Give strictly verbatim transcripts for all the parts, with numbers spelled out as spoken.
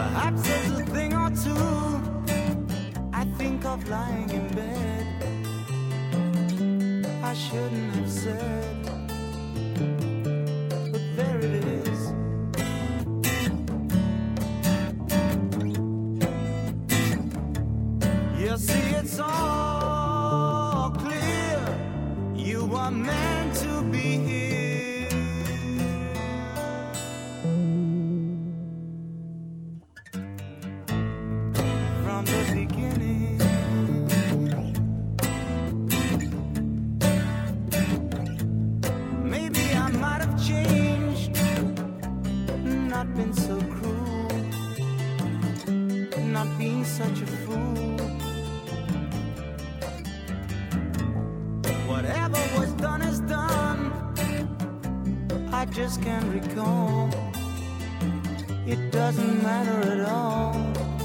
Perhaps there's a thing or two I think of lying in bed I shouldn't have said, but there it is. You see, it's all clear. You are meant to be here. From the beginning. Maybe I might have changed, not been so cruel, not being such a fool. Whatever was done is done. I just can't recall. It doesn't matter at all.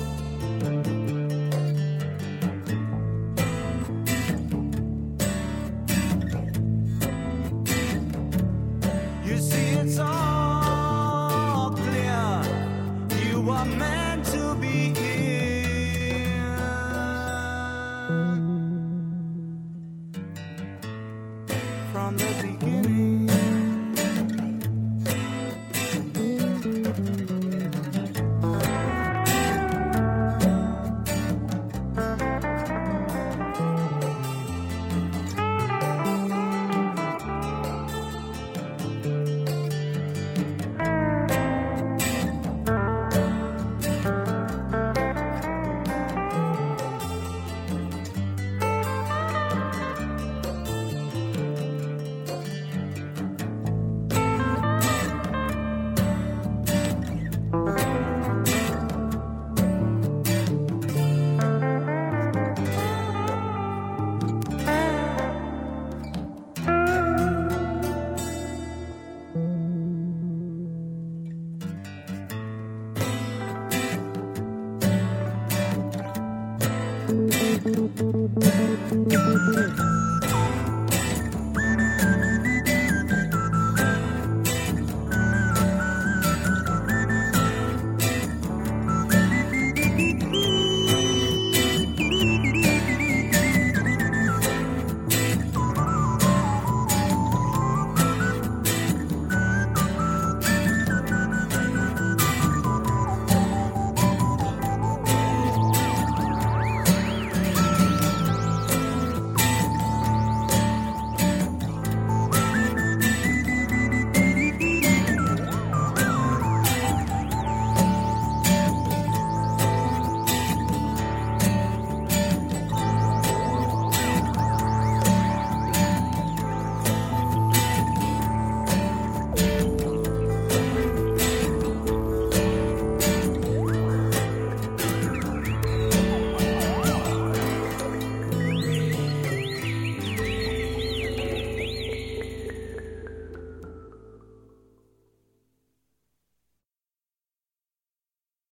You see, it's all clear. You are meant to be here. From the beginning. Thank you.